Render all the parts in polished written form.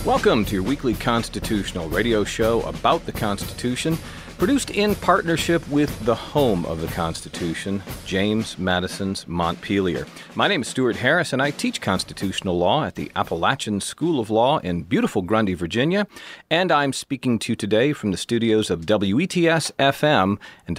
Welcome to your weekly constitutional radio show about the Constitution, produced in partnership with the home of the Constitution, James Madison's Montpelier. My name is Stuart Harris, and I teach constitutional law at the Appalachian School of Law in beautiful Grundy, Virginia, and I'm speaking to you today from the studios of WETS-FM and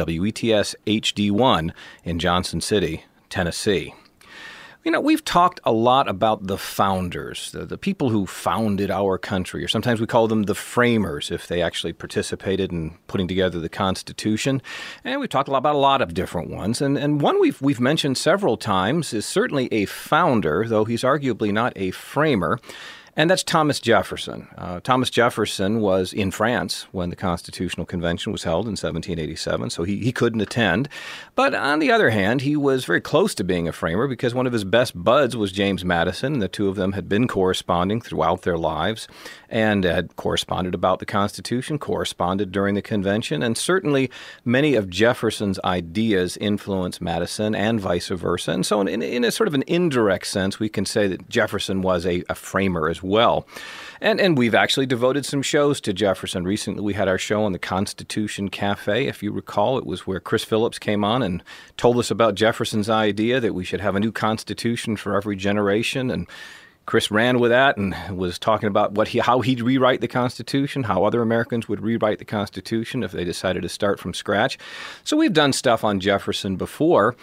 WETS-HD1 in Johnson City, Tennessee. You know, we've talked a lot about the founders, the people who founded our country, or sometimes we call them the framers if they actually participated in putting together the Constitution. And we've talked about a lot of different ones. And one we've mentioned several times is certainly a founder, though he's arguably not a framer. And that's Thomas Jefferson. Thomas Jefferson was in France when the Constitutional Convention was held in 1787, so he couldn't attend. But on the other hand, he was very close to being a framer because one of his best buds was James Madison, and the two of them had been corresponding throughout their lives and had corresponded about the Constitution, corresponded during the convention, and certainly many of Jefferson's ideas influenced Madison and vice versa. And so in a sort of an indirect sense, we can say that Jefferson was a framer as well. And we've actually devoted some shows to Jefferson. Recently, we had our show on the Constitution Cafe. If you recall, it was where Chris Phillips came on and told us about Jefferson's idea that we should have a new Constitution for every generation. And Chris ran with that and was talking about how he'd rewrite the Constitution, how other Americans would rewrite the Constitution if they decided to start from scratch. So we've done stuff on Jefferson before.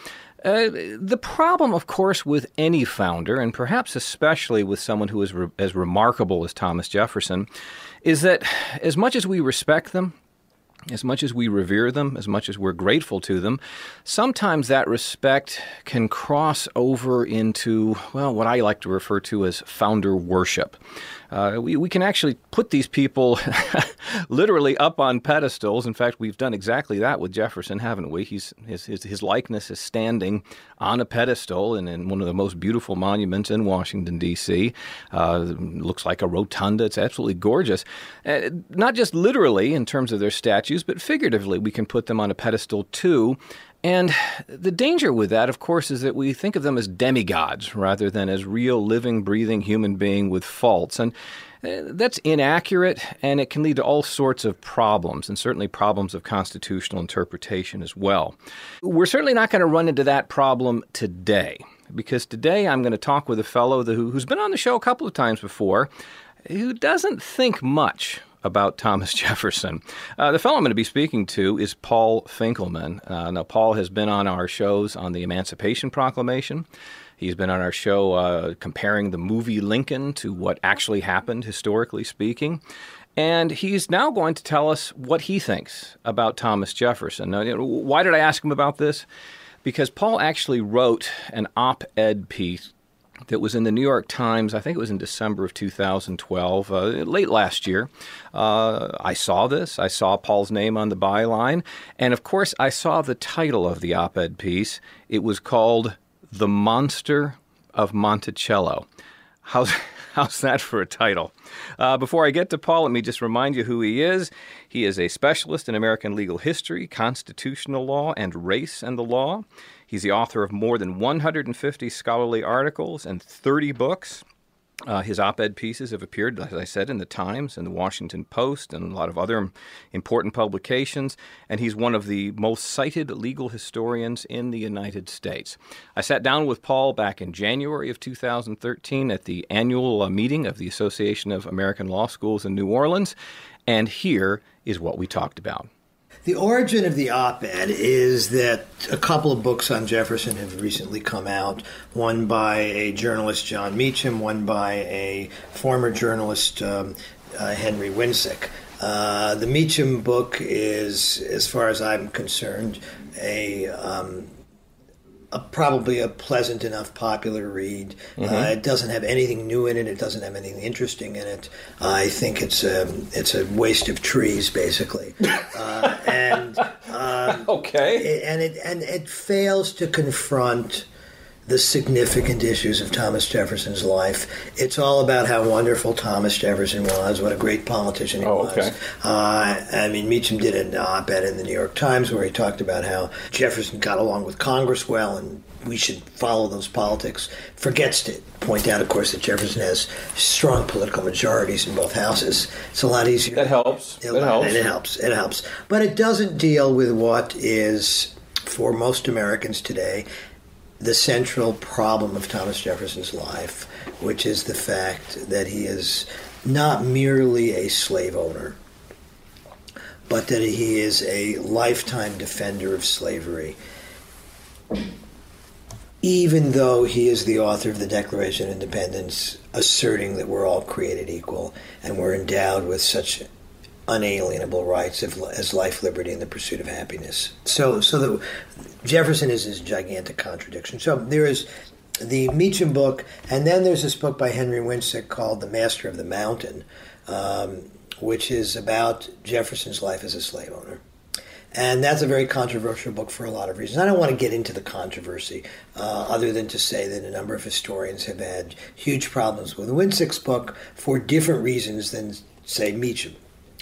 The problem, of course, with any founder, and perhaps especially with someone who is as remarkable as Thomas Jefferson, is that as much as we respect them, as much as we revere them, as much as we're grateful to them, sometimes that respect can cross over into, well, what I like to refer to as founder worship. We can actually put these people literally up on pedestals. In fact, we've done exactly that with Jefferson, haven't we? His likeness is standing on a pedestal in one of the most beautiful monuments in Washington, D.C. Looks like a rotunda. It's absolutely gorgeous. Not just literally in terms of their statues, but figuratively, we can put them on a pedestal too. And the danger with that, of course, is that we think of them as demigods rather than as real, living, breathing human being with faults. And that's inaccurate, and it can lead to all sorts of problems, and certainly problems of constitutional interpretation as well. We're certainly not going to run into that problem today, because today I'm going to talk with a fellow who's been on the show a couple of times before, who doesn't think much about Thomas Jefferson. The fellow I'm going to be speaking to is Paul Finkelman. Now, Paul has been on our shows on the Emancipation Proclamation. He's been on our show comparing the movie Lincoln to what actually happened, historically speaking. And he's now going to tell us what he thinks about Thomas Jefferson. Now, why did I ask him about this? Because Paul actually wrote an op-ed piece that was in the New York Times. I think it was in December of 2012, late last year. I saw this. I saw Paul's name on the byline. And of course, I saw the title of the op-ed piece. It was called The Monster of Monticello. How's that for a title? Before I get to Paul, let me just remind you who he is. He is a specialist in American legal history, constitutional law, and race and the law. He's the author of more than 150 scholarly articles and 30 books. His op-ed pieces have appeared, as I said, in the Times and the Washington Post and a lot of other important publications, and he's one of the most cited legal historians in the United States. I sat down with Paul back in January of 2013 at the annual meeting of the Association of American Law Schools in New Orleans, and here is what we talked about. The origin of the op-ed is that a couple of books on Jefferson have recently come out, one by a journalist, John Meacham, one by a former journalist, Henry Winsick. The Meacham book is, as far as I'm concerned, probably a pleasant enough popular read. Mm-hmm. It doesn't have anything new in it. It doesn't have anything interesting in it. I think it's a waste of trees, basically. Okay. And it fails to confront the significant issues of Thomas Jefferson's life. It's all about how wonderful Thomas Jefferson was, what a great politician he was. Okay. Meacham did an op-ed in the New York Times where he talked about how Jefferson got along with Congress well and we should follow those politics. Forgets to point out, of course, that Jefferson has strong political majorities in both houses. It's a lot easier. That helps. It helps. But it doesn't deal with what is, for most Americans today, the central problem of Thomas Jefferson's life, which is the fact that he is not merely a slave owner, but that he is a lifetime defender of slavery, even though he is the author of the Declaration of Independence, asserting that we're all created equal and we're endowed with such unalienable rights as life, liberty, and the pursuit of happiness. So Jefferson is this gigantic contradiction. So there is the Meacham book, and then there's this book by Henry Winsick called The Master of the Mountain, which is about Jefferson's life as a slave owner. And that's a very controversial book for a lot of reasons. I don't want to get into the controversy, other than to say that a number of historians have had huge problems with Winsick's book for different reasons than, say, Meacham.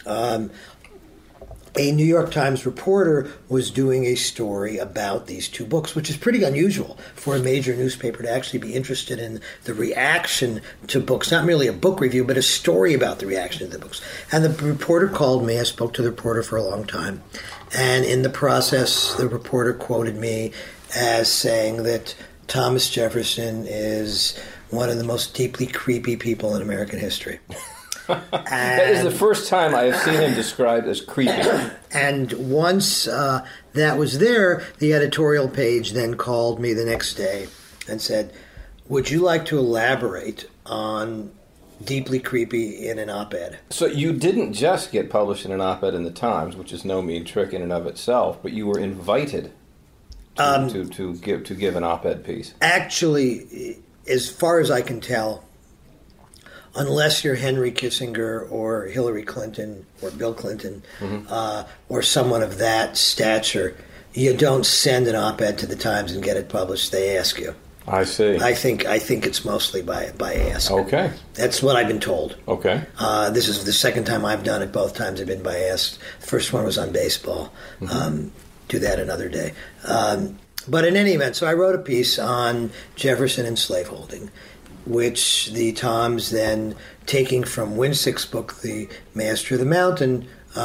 A New York Times reporter was doing a story about these two books, which is pretty unusual for a major newspaper to actually be interested in the reaction to books, not merely a book review, but a story about the reaction to the books. And the reporter called me. I spoke to the reporter for a long time. And in the process, the reporter quoted me as saying that Thomas Jefferson is one of the most deeply creepy people in American history. That is the first time I have seen him described as creepy. And once that was there, the editorial page then called me the next day and said, would you like to elaborate on deeply creepy in an op-ed? So you didn't just get published in an op-ed in the Times, which is no mean trick in and of itself, but you were invited to give an op-ed piece. Actually, as far as I can tell, unless you're Henry Kissinger or Hillary Clinton or Bill Clinton, or someone of that stature, you don't send an op-ed to the Times and get it published. They ask you. I see. I think it's mostly by ask. Okay. That's what I've been told. Okay. This is the second time I've done it. Both times have been by ask. The first one was on baseball. Do that another day. But in any event, so I wrote a piece on Jefferson and slaveholding, which the Times then, taking from Winsick's book, The Master of the Mountain,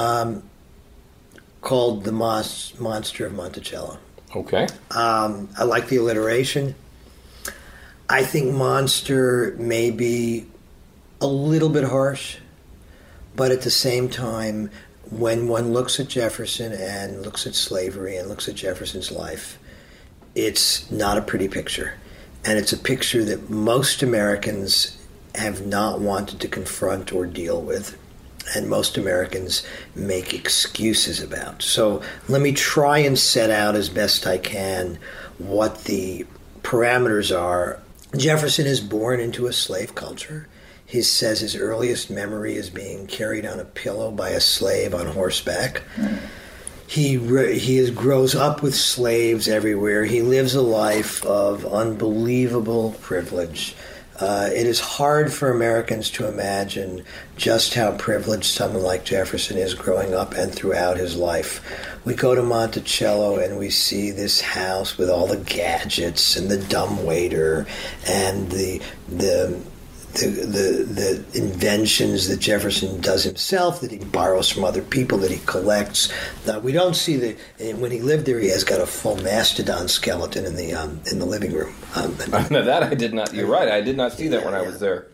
called The Monster of Monticello. Okay. I like the alliteration. I think monster may be a little bit harsh, but at the same time, when one looks at Jefferson and looks at slavery and looks at Jefferson's life, it's not a pretty picture. And it's a picture that most Americans have not wanted to confront or deal with, and most Americans make excuses about. So let me try and set out as best I can what the parameters are. Jefferson is born into a slave culture. He says his earliest memory is being carried on a pillow by a slave on horseback. He grows up with slaves everywhere. He lives a life of unbelievable privilege. It is hard for Americans to imagine just how privileged someone like Jefferson is growing up and throughout his life. We go to Monticello and we see this house with all the gadgets and the dumbwaiter and the inventions that Jefferson does himself, that he borrows from other people, that he collects. We don't see when he lived there, he has got a full mastodon skeleton in the living room. That I did not. You're right. I did not see that when I was there.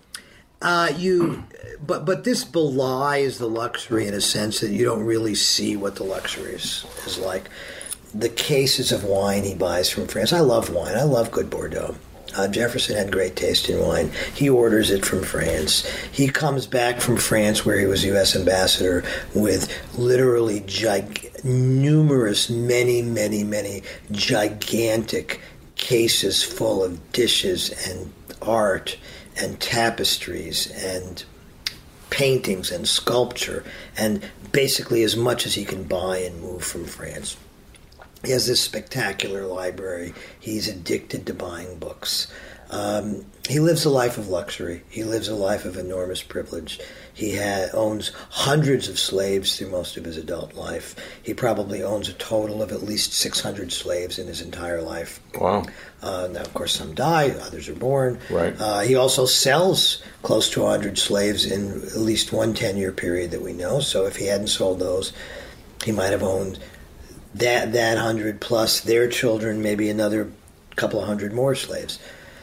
But this belies the luxury in a sense that you don't really see what the luxury is like. The cases of wine he buys from France. I love wine. I love good Bordeaux. Jefferson had great taste in wine. He orders it from France. He comes back from France, where he was U.S. ambassador, with literally numerous, many gigantic cases full of dishes and art and tapestries and paintings and sculpture, and basically as much as he can buy and move from France. He has this spectacular library. He's addicted to buying books. He lives a life of luxury. He lives a life of enormous privilege. He owns hundreds of slaves through most of his adult life. He probably owns a total of at least 600 slaves in his entire life. Wow. Now, of course, some die, others are born. Right. He also sells close to 100 slaves in at least one 10-year period that we know. So if he hadn't sold those, he might have owned that 100 plus their children, maybe another couple of hundred more slaves.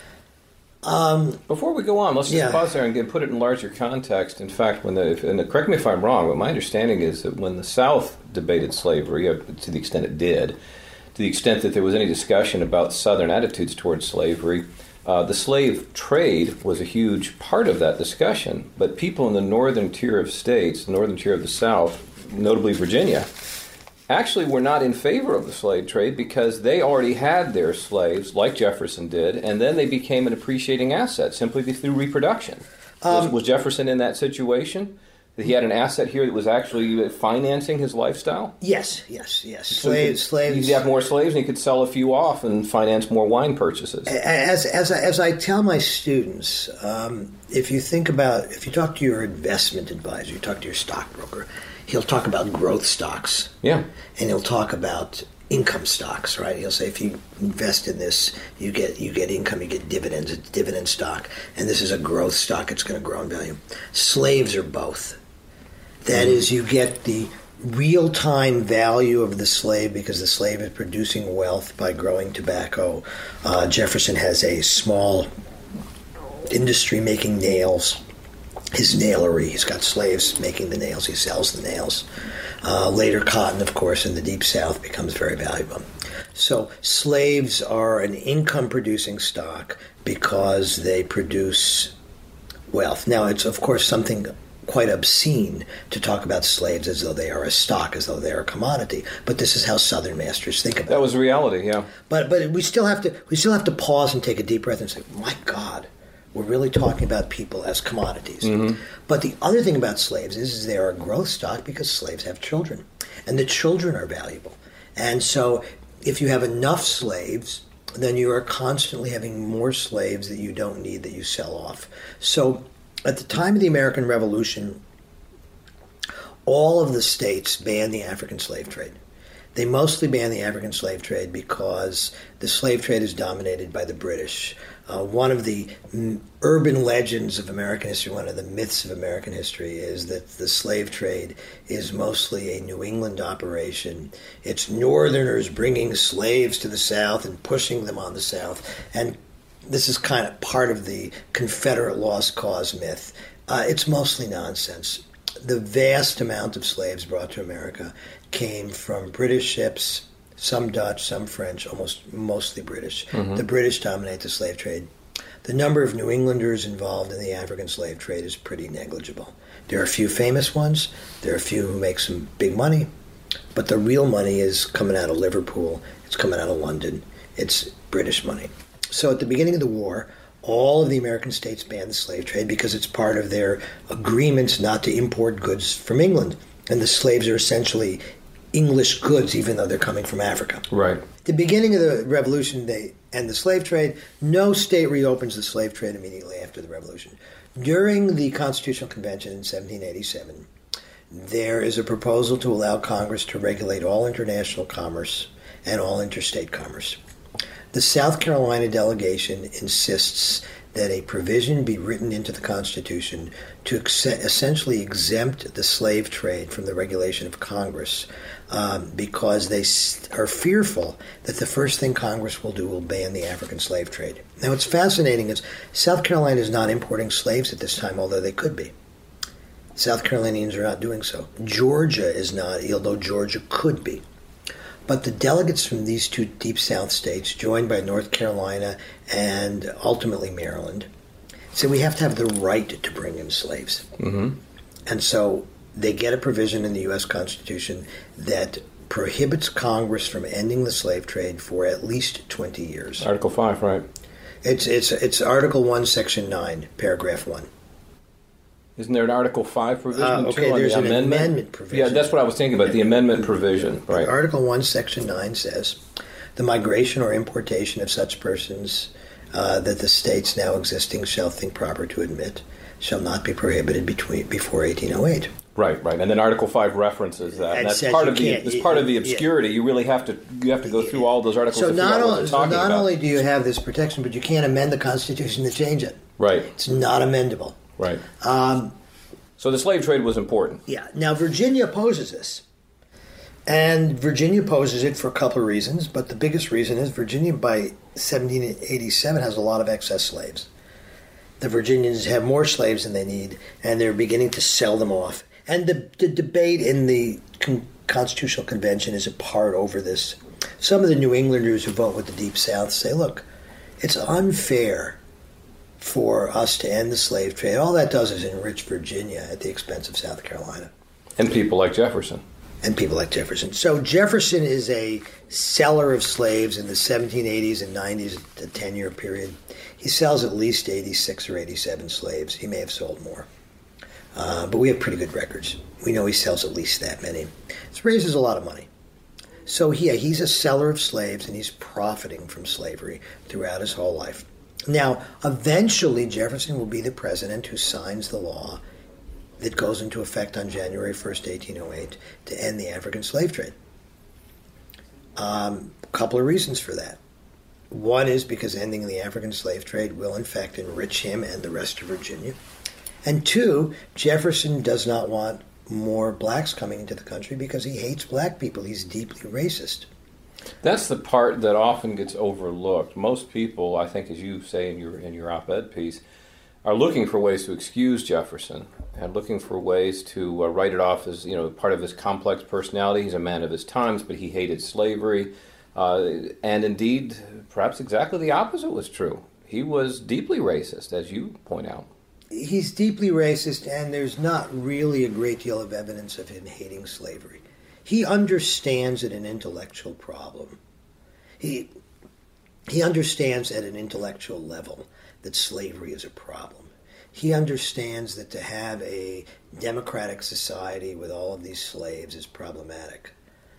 Before we go on, let's just pause there and put it in larger context. In fact, and correct me if I'm wrong, but my understanding is that when the South debated slavery, to the extent it did, to the extent that there was any discussion about Southern attitudes towards slavery, the slave trade was a huge part of that discussion. But people in the northern tier of states, the northern tier of the South, notably Virginia, actually were not in favor of the slave trade because they already had their slaves, like Jefferson did, and then they became an appreciating asset simply through reproduction. Was Jefferson in that situation? That he had an asset here that was actually financing his lifestyle? Yes. So slaves. He'd have more slaves, and he could sell a few off and finance more wine purchases. As I tell my students, if you talk to your investment advisor, you talk to your stockbroker, he'll talk about growth stocks. Yeah. And he'll talk about income stocks, right? He'll say if you invest in this, you get income, you get dividends. It's a dividend stock. And this is a growth stock. It's going to grow in value. Slaves are both. That is, you get the real-time value of the slave because the slave is producing wealth by growing tobacco. Jefferson has a small industry making nails. His nailery, he's got slaves making the nails, he sells the nails. Later cotton, of course, in the Deep South becomes very valuable. So slaves are an income-producing stock because they produce wealth. Now, it's, of course, something quite obscene to talk about slaves as though they are a stock, as though they are a commodity. But this is how Southern masters think about it. That was reality, yeah. But we still have to pause and take a deep breath and say, my God, we're really talking about people as commodities. Mm-hmm. But the other thing about slaves is they are a growth stock because slaves have children. And the children are valuable. And so if you have enough slaves, then you are constantly having more slaves that you don't need, that you sell off. So at the time of the American Revolution, all of the states banned the African slave trade. They mostly banned the African slave trade because the slave trade is dominated by the British. One of the urban legends of American history, one of the myths of American history, is that the slave trade is mostly a New England operation. It's Northerners bringing slaves to the South and pushing them on the South. And this is kind of part of the Confederate lost cause myth. It's mostly nonsense. The vast amount of slaves brought to America came from British ships, some Dutch, some French, mostly British. Mm-hmm. The British dominate the slave trade. The number of New Englanders involved in the African slave trade is pretty negligible. There are a few famous ones. There are a few who make some big money. But the real money is coming out of Liverpool. It's coming out of London. It's British money. So at the beginning of the war, all of the American states banned the slave trade because it's part of their agreements not to import goods from England. And the slaves are essentially English goods, even though they're coming from Africa. Right. At the beginning of the Revolution, they end the slave trade. No state reopens the slave trade immediately after the Revolution. During the Constitutional Convention in 1787, there is a proposal to allow Congress to regulate all international commerce and all interstate commerce. The South Carolina delegation insists that a provision be written into the Constitution to essentially exempt the slave trade from the regulation of Congress because they are fearful that the first thing Congress will do will ban the African slave trade. Now, what's fascinating is South Carolina is not importing slaves at this time, although they could be. South Carolinians are not doing so. Georgia is not, although Georgia could be. But the delegates from these two Deep South states, joined by North Carolina and ultimately Maryland, said we have to have the right to bring in slaves. Mm-hmm. And so they get a provision in the U.S. Constitution that prohibits Congress from ending the slave trade for at least 20 years. Article 5, right? It's Article 1, Section 9, Paragraph 1. Isn't there an Article 5 provision okay, too on there's the an amendment? amendment provision. Yeah, that's what I was thinking about, the amendment provision. Right. Article 1, Section 9 says, the migration or importation of such persons that the states now existing shall think proper to admit shall not be prohibited before 1808. Right. And then Article 5 references that. And that's part of the obscurity. You really have to go through all those articles to figure out what they're talking about. So not only do you have this protection, but you can't amend the Constitution to change it. Right. It's not amendable. Right. So the slave trade was important. Yeah. Now, Virginia opposes this. And Virginia opposes it for a couple of reasons, but the biggest reason is Virginia by 1787 has a lot of excess slaves. The Virginians have more slaves than they need, and they're beginning to sell them off. And the debate in the Constitutional Convention is apart over this. Some of the New Englanders who vote with the Deep South say, look, it's unfair for us to end the slave trade. All that does is enrich Virginia at the expense of South Carolina. And people like Jefferson. So Jefferson is a seller of slaves in the 1780s and 90s, a 10-year period. He sells at least 86 or 87 slaves. He may have sold more. But we have pretty good records. We know he sells at least that many. This raises a lot of money. So he's a seller of slaves, and he's profiting from slavery throughout his whole life. Now, eventually, Jefferson will be the president who signs the law that goes into effect on January 1st, 1808, to end the African slave trade. A couple of reasons for that. One is because ending the African slave trade will, in fact, enrich him and the rest of Virginia. And two, Jefferson does not want more blacks coming into the country because he hates black people. He's deeply racist. That's the part that often gets overlooked. Most people, I think, as you say in your op-ed piece, are looking for ways to excuse Jefferson and looking for ways to write it off as part of his complex personality. He's a man of his times, but he hated slavery. And indeed, perhaps exactly the opposite was true. He was deeply racist, as you point out. He's deeply racist, and there's not really a great deal of evidence of him hating slavery. He understands it an intellectual problem. He understands at an intellectual level that slavery is a problem. He understands that to have a democratic society with all of these slaves is problematic.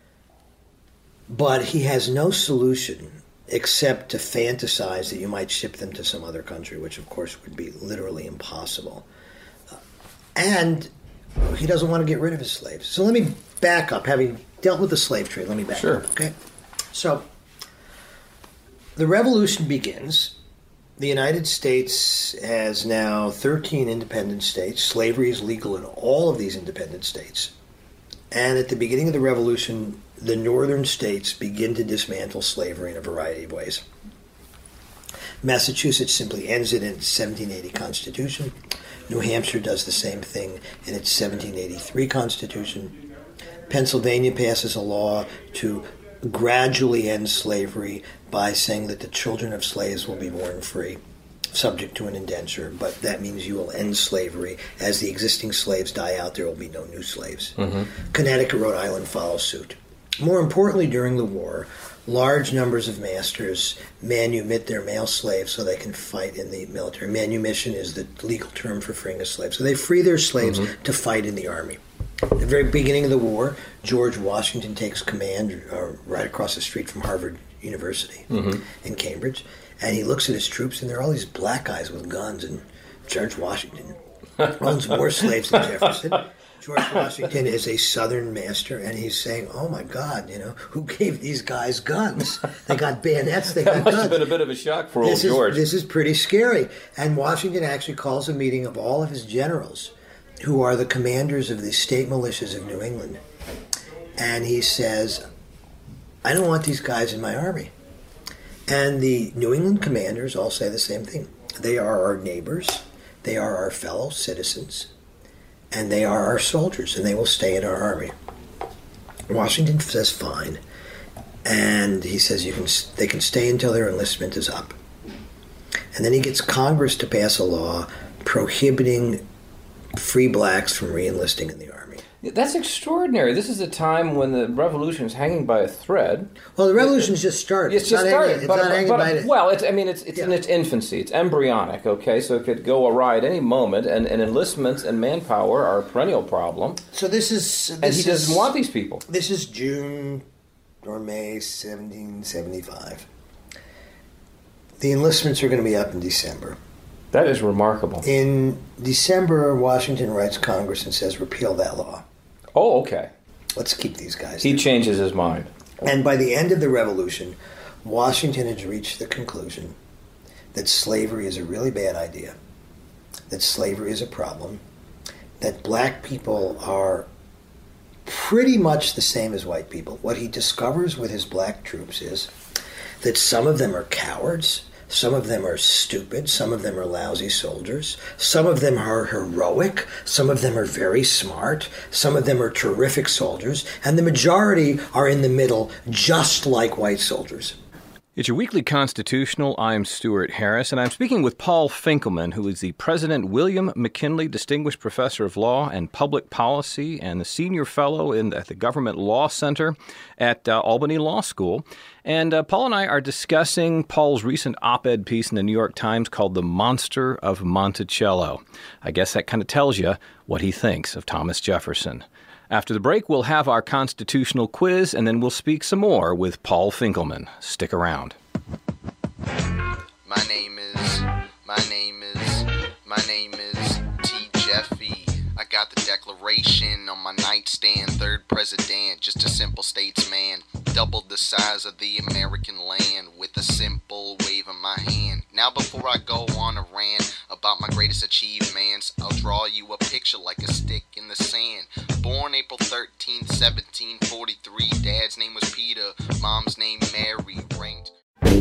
But he has no solution except to fantasize that you might ship them to some other country, which of course would be literally impossible. And he doesn't want to get rid of his slaves. So let me back up. Having dealt with the slave trade, let me back up. Okay. So the revolution begins. The United States has now 13 independent states. Slavery is legal in all of these independent states. And at the beginning of the revolution, the northern states begin to dismantle slavery in a variety of ways. Massachusetts simply ends it in its 1780 Constitution. New Hampshire does the same thing in its 1783 Constitution. Pennsylvania passes a law to gradually end slavery by saying that the children of slaves will be born free, subject to an indenture, but that means you will end slavery. As the existing slaves die out, there will be no new slaves. Mm-hmm. Connecticut, Rhode Island follow suit. More importantly, during the war, large numbers of masters manumit their male slaves so they can fight in the military. Manumission is the legal term for freeing a slave. So they free their slaves to fight in the army. At the very beginning of the war, George Washington takes command right across the street from Harvard University in Cambridge, and he looks at his troops, and there are all these black guys with guns, and George Washington owns more slaves than Jefferson. George Washington is a Southern master, and he's saying, oh, my God, who gave these guys guns? They got bayonets, they got guns. That must have been a bit of a shock for old George. This is pretty scary. And Washington actually calls a meeting of all of his generals, who are the commanders of the state militias of New England. And he says, I don't want these guys in my army. And the New England commanders all say the same thing. They are our neighbors, they are our fellow citizens, and they are our soldiers, and they will stay in our army. Washington says fine, and he says they can stay until their enlistment is up. And then he gets Congress to pass a law prohibiting free blacks from re-enlisting in the army. That's extraordinary. This is a time when the revolution is hanging by a thread. Well, the revolution's just started. It's just started. Well, it's Yeah. in its infancy. It's embryonic, okay? So it could go awry at any moment, and enlistments and manpower are a perennial problem. So this is... And he doesn't want these people. This is June or May 1775. The enlistments are going to be up in December. That is remarkable. In December, Washington writes Congress and says, repeal that law. Oh, okay. Let's keep these guys He there. changes his mind. And by the end of the Revolution, Washington has reached the conclusion that slavery is a really bad idea, that slavery is a problem, that black people are pretty much the same as white people. What he discovers with his black troops is that some of them are cowards, some of them are stupid, some of them are lousy soldiers, some of them are heroic, some of them are very smart, some of them are terrific soldiers, and the majority are in the middle, just like white soldiers. It's your weekly Constitutional. I'm Stuart Harris, and I'm speaking with Paul Finkelman, who is the President William McKinley Distinguished Professor of Law and Public Policy and the Senior Fellow at the Government Law Center at Albany Law School. And Paul and I are discussing Paul's recent op-ed piece in the New York Times called The Monster of Monticello. I guess that kind of tells you what he thinks of Thomas Jefferson. After the break, we'll have our constitutional quiz, and then we'll speak some more with Paul Finkelman. Stick around. My name is T. Jeffy. I got the Declaration on my nightstand. Third president, just a simple statesman. Doubled the size of the American land with a simple wave of my hand. Now before I go on a rant about my greatest achievements, I'll draw you a picture like a stick in the sand. Born April 13th, 1743. Dad's name was Peter, mom's name Mary. Ranked.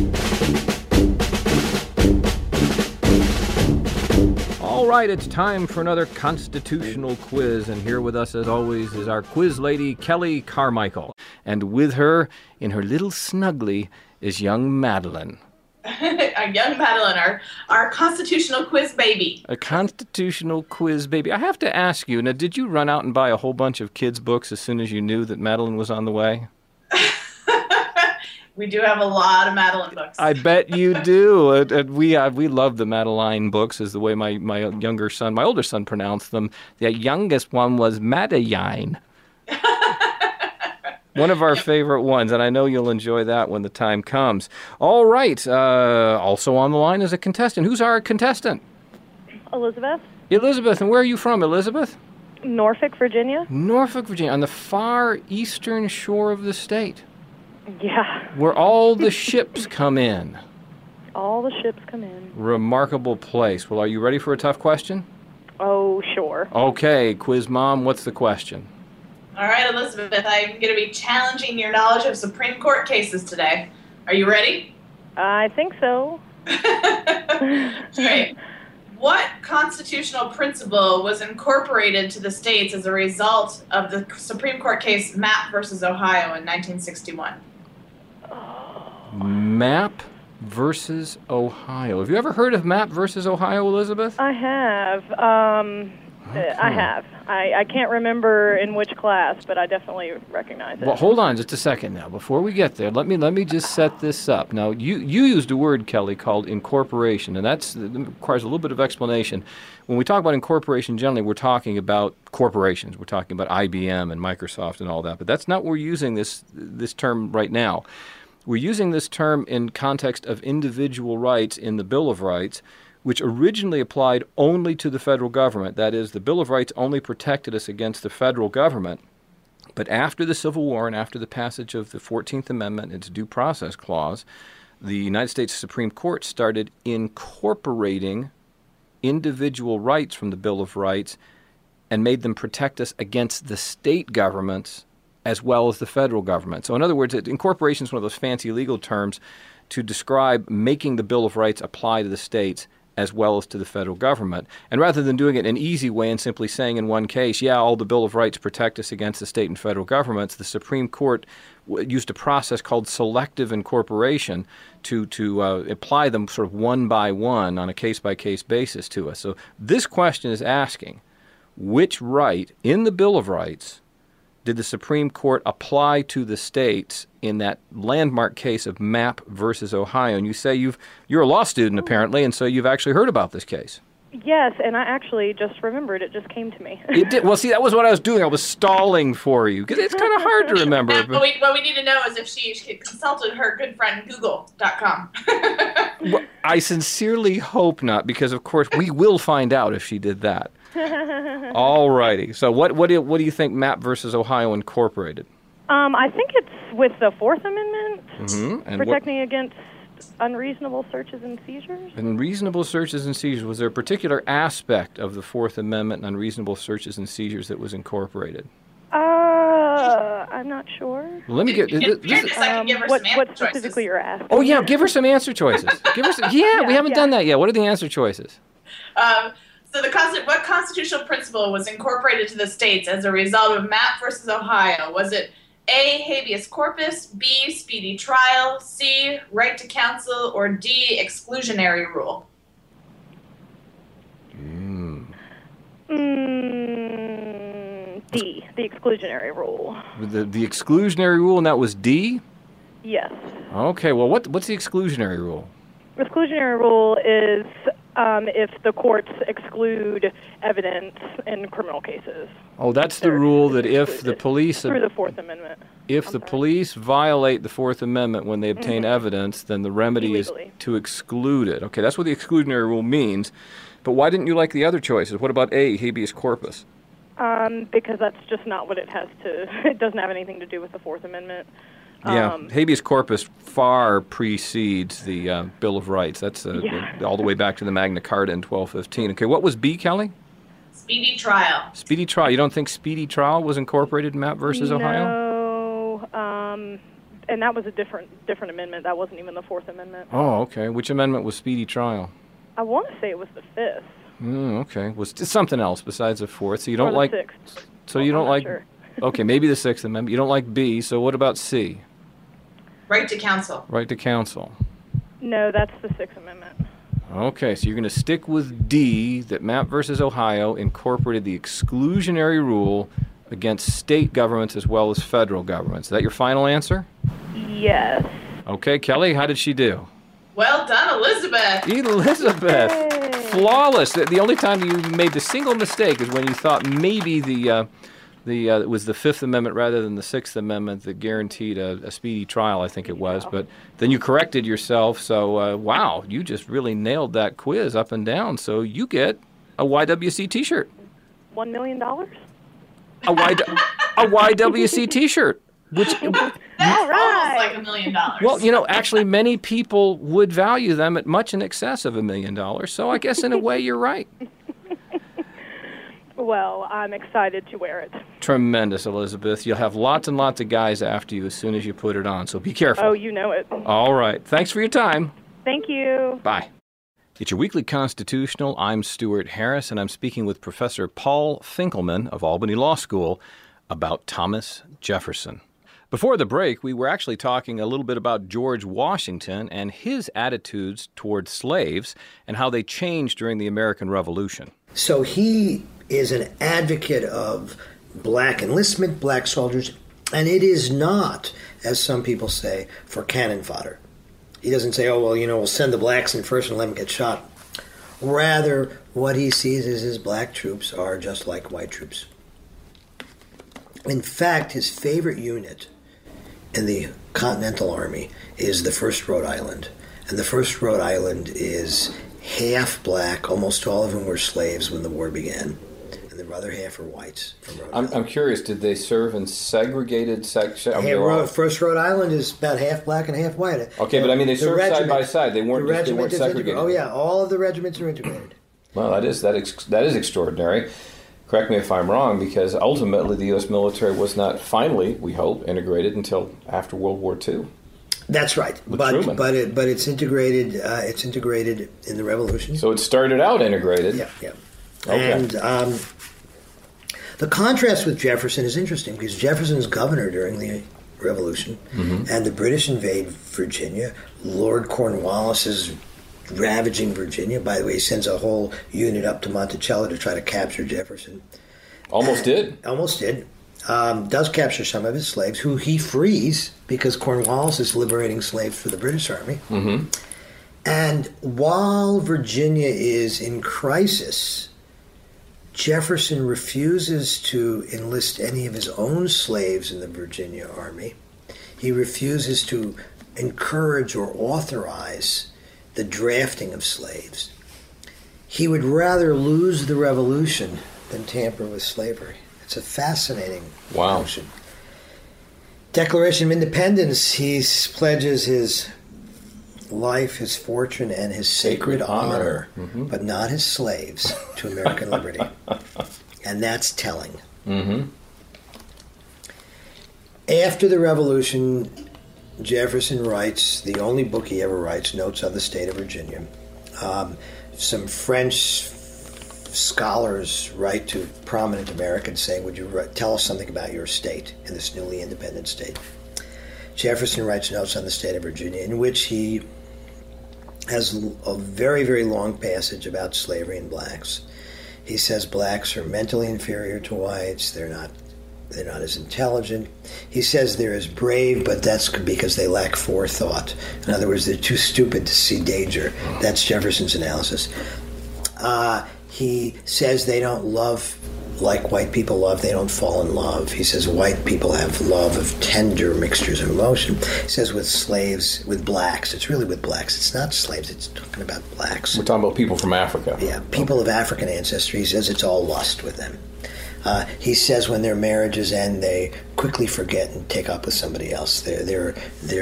All right, it's time for another constitutional quiz, and here with us, as always, is our quiz lady, Kelly Carmichael. And with her, in her little snuggly, is young Madeline. A young Madeline, our constitutional quiz baby. A constitutional quiz baby. I have to ask you, now, did you run out and buy a whole bunch of kids' books as soon as you knew that Madeline was on the way? We do have a lot of Madeline books. I bet you do. We love the Madeline books, is the way my older son pronounced them. The youngest one was Madeline. One of our favorite ones, and I know you'll enjoy that when the time comes. All right. Also on the line is a contestant. Who's our contestant? Elizabeth. Elizabeth, and where are you from, Elizabeth? Norfolk, Virginia. Norfolk, Virginia, on the far eastern shore of the state. Yeah. Where all the ships come in. All the ships come in. Remarkable place. Well, are you ready for a tough question? Oh, sure. Okay, Quiz Mom, what's the question? All right, Elizabeth, I'm going to be challenging your knowledge of Supreme Court cases today. Are you ready? I think so. Great. What constitutional principle was incorporated to the states as a result of the Supreme Court case Mapp versus Ohio in 1961? Mapp versus Ohio. Have you ever heard of Mapp versus Ohio, Elizabeth? I have. I have. I can't remember in which class, but I definitely recognize it. Well, hold on just a second now. Before we get there, let me just set this up. Now, you used a word, Kelly, called incorporation, and that requires a little bit of explanation. When we talk about incorporation, generally, we're talking about corporations. We're talking about IBM and Microsoft and all that, but that's not where we're using this term right now. We're using this term in context of individual rights in the Bill of Rights, which originally applied only to the federal government. That is, the Bill of Rights only protected us against the federal government. But after the Civil War and after the passage of the 14th Amendment, its Due Process Clause, the United States Supreme Court started incorporating individual rights from the Bill of Rights and made them protect us against the state governments as well as the federal government. So in other words, incorporation is one of those fancy legal terms to describe making the Bill of Rights apply to the states as well as to the federal government. And rather than doing it an easy way and simply saying in one case, yeah, all the Bill of Rights protect us against the state and federal governments, the Supreme Court used a process called selective incorporation to apply them sort of one by one on a case-by-case basis to us. So this question is asking, which right in the Bill of Rights did the Supreme Court apply to the states in that landmark case of Mapp versus Ohio? And you say you're a law student, apparently, and so you've actually heard about this case. Yes, and I actually just remembered. It just came to me. It did. Well, see, that was what I was doing. I was stalling for you, because it's kind of hard to remember. What we need to know is if she consulted her good friend Google.com. Well, I sincerely hope not, because, of course, we will find out if she did that. All righty. So what do you think Mapp versus Ohio incorporated? I think it's with the Fourth Amendment, And protecting against unreasonable searches and seizures. Unreasonable searches and seizures. Was there a particular aspect of the Fourth Amendment and unreasonable searches and seizures that was incorporated? I'm not sure. Well, let me get What specifically you're asking? Oh yeah, give her some answer choices. Give her some. Yeah, we haven't done that yet. What are the answer choices? So what constitutional principle was incorporated to the states as a result of Mapp versus Ohio? Was it A, habeas corpus, B, speedy trial, C, right to counsel, or D, exclusionary rule? D, the exclusionary rule. The exclusionary rule, and that was D? Yes. Okay, well, what's the exclusionary rule? The exclusionary rule is if the courts exclude evidence in criminal cases. Oh, that's the rule that if the police... Through the Fourth Amendment. If the police violate the Fourth Amendment when they obtain evidence, then the remedy Illegally. is to exclude it. Okay, that's what the exclusionary rule means. But why didn't you like the other choices? What about A, habeas corpus? Because that's just not what it has to... It doesn't have anything to do with the Fourth Amendment. Yeah, habeas corpus far precedes the Bill of Rights. That's all the way back to the Magna Carta in 1215. Okay, what was B, Kelly? Speedy trial. Speedy trial. You don't think speedy trial was incorporated in Mapp versus Ohio? No, and that was a different amendment. That wasn't even the Fourth Amendment. Oh, okay. Which amendment was speedy trial? I want to say it was the Fifth. Okay. Was something else besides the Fourth? So you don't or the like... Sixth. So you don't I'm not like... sure. Okay, maybe the Sixth Amendment. You don't like B, so what about C? Right to counsel. Right to counsel. No, that's the Sixth Amendment. Okay, so you're going to stick with D, that Mapp versus Ohio incorporated the exclusionary rule against state governments as well as federal governments. Is that your final answer? Yes. Okay, Kelly, how did she do? Well done, Elizabeth. Elizabeth! Yay. Flawless. The only time you made the single mistake is when you thought maybe it was the Fifth Amendment rather than the Sixth Amendment that guaranteed a speedy trial, I think it was. But then you corrected yourself, so wow, you just really nailed that quiz up and down. So you get a YWC T-shirt. $1 million? A YWC T-shirt. Which, That's All right. almost like $1 million. well, actually many people would value them at much in excess of $1 million. So I guess in a way you're right. Well, I'm excited to wear it. Tremendous, Elizabeth. You'll have lots and lots of guys after you as soon as you put it on, so be careful. Oh, you know it. All right. Thanks for your time. Thank you. Bye. It's your weekly Constitutional. I'm Stuart Harris, and I'm speaking with Professor Paul Finkelman of Albany Law School about Thomas Jefferson. Before the break, we were actually talking a little bit about George Washington and his attitudes toward slaves and how they changed during the American Revolution. So he is an advocate of black enlistment, black soldiers, and it is not, as some people say, for cannon fodder. He doesn't say, oh, well, we'll send the blacks in first and let them get shot. Rather, what he sees is his black troops are just like white troops. In fact, his favorite unit in the Continental Army is the 1st Rhode Island. And the 1st Rhode Island is half black. Almost all of them were slaves when the war began. And the other half are whites from Rhode Island. I'm curious, did they serve in segregated sections? 1st Rhode Island is about half black and half white. Okay, but I mean, they served side by side. They weren't segregated. Oh, yeah, all of the regiments are integrated. Well, that is extraordinary. Correct me if I'm wrong, because ultimately the U.S. military was not finally, we hope, integrated until after World War II. That's right, but it's integrated. It's integrated in the Revolution. So it started out integrated. Yeah. Okay. And the contrast with Jefferson is interesting because Jefferson's governor during the Revolution, and the British invade Virginia. Lord Cornwallis is ravaging Virginia. By the way, he sends a whole unit up to Monticello to try to capture Jefferson. Almost did. Almost did. Does capture some of his slaves, who he frees because Cornwallis is liberating slaves for the British Army. Mm-hmm. And while Virginia is in crisis, Jefferson refuses to enlist any of his own slaves in the Virginia Army. He refuses to encourage or authorize the drafting of slaves. He would rather lose the Revolution than tamper with slavery. It's a fascinating notion. Declaration of Independence, he pledges his life, his fortune, and his sacred honor, but not his slaves, to American liberty. And that's telling. Mm-hmm. After the Revolution, Jefferson writes, the only book he ever writes, Notes on the State of Virginia. Some French scholars write to prominent Americans saying, would you tell us something about your state in this newly independent state? Jefferson writes Notes on the State of Virginia, in which he has a very, very long passage about slavery and blacks. He says blacks are mentally inferior to whites. They're not as intelligent. He says they're as brave, but that's because they lack forethought. In other words, they're too stupid to see danger. That's Jefferson's analysis. He says they don't love like white people love. They don't fall in love. He says white people have love of tender mixtures of emotion. He says with slaves, with blacks, it's really with blacks. It's not slaves. It's talking about blacks. We're talking about people from Africa. Yeah, people of African ancestry. He says it's all lust with them. He says when their marriages end, they quickly forget and take up with somebody else. They're